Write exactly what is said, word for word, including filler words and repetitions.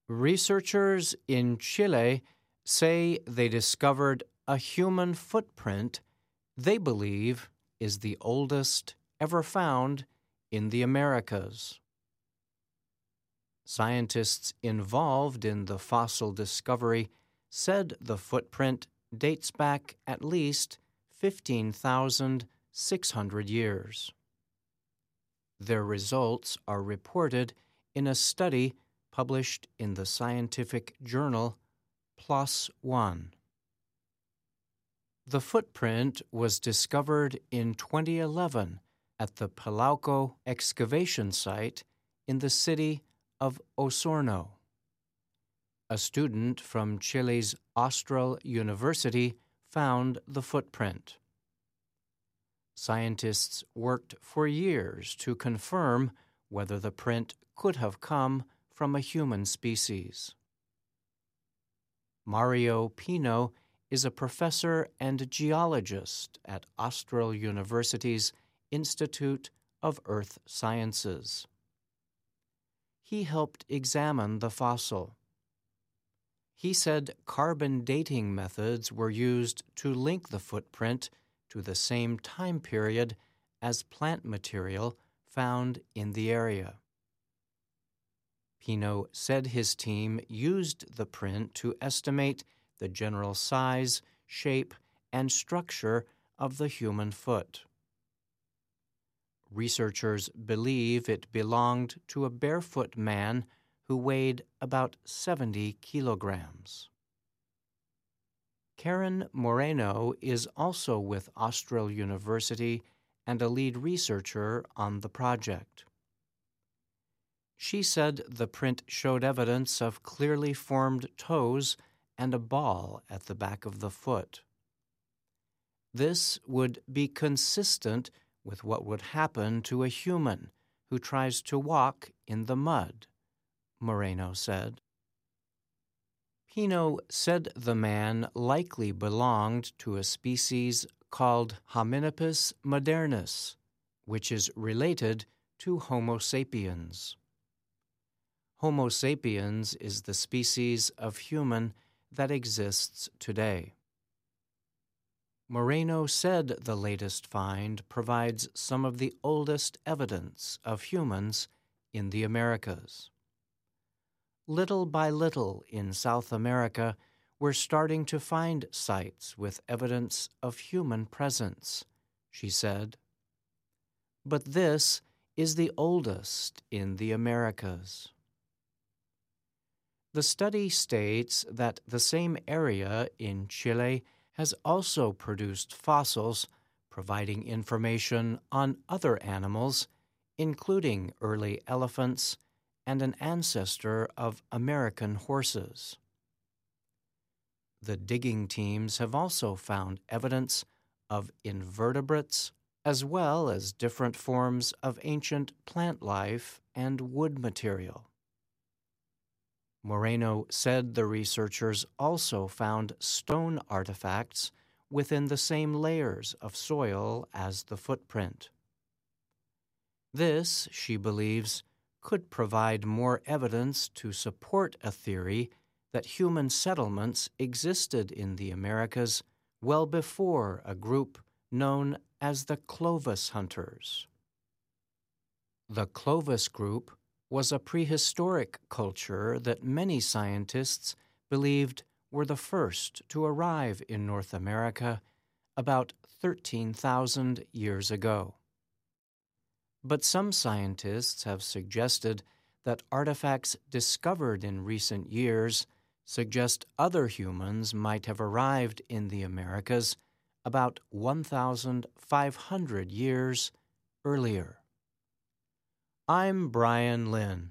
Researchers in Chile say they discovered a human footprint they believe is the oldest ever found in the Americas. Scientists involved in the fossil discovery said the footprint dates back at least fifteen thousand six hundred years. Their results are reported in a study published in the scientific journal PLOS ONE. The footprint was discovered in twenty eleven at the Palauco excavation site in the city of Osorno. A student from Chile's Austral University found the footprint. Scientists worked for years to confirm whether the print could have come from a human species. Mario Pino is a professor and geologist at Austral University's Institute of Earth Sciences. He helped examine the fossil. He said carbon dating methods were used to link the footprint to the same time period as plant material found in the area. Pino said his team used the print to estimate the general size, shape, and structure of the human foot. Researchers believe it belonged to a barefoot man who weighed about seventy kilograms. Karen Moreno is also with Austral University and a lead researcher on the project. She said the print showed evidence of clearly formed toes and a ball at the back of the foot. This would be consistent with what would happen to a human who tries to walk in the mud, Moreno said. Pino said the man likely belonged to a species called Hominipus modernus, which is related to Homo sapiens. Homo sapiens is the species of human that exists today. Moreno said the latest find provides some of the oldest evidence of humans in the Americas. Little by little in South America, we're starting to find sites with evidence of human presence, she said. But this is the oldest in the Americas. The study states that the same area in Chile has also produced fossils providing information on other animals, including early elephants and an ancestor of American horses. The digging teams have also found evidence of invertebrates as well as different forms of ancient plant life and wood material. Moreno said the researchers also found stone artifacts within the same layers of soil as the footprint. This, she believes, could provide more evidence to support a theory that human settlements existed in the Americas well before a group known as the Clovis hunters. The Clovis group was a prehistoric culture that many scientists believed were the first to arrive in North America about thirteen thousand years ago. But some scientists have suggested that artifacts discovered in recent years suggest other humans might have arrived in the Americas about one thousand five hundred years earlier. I'm Brian Lynn.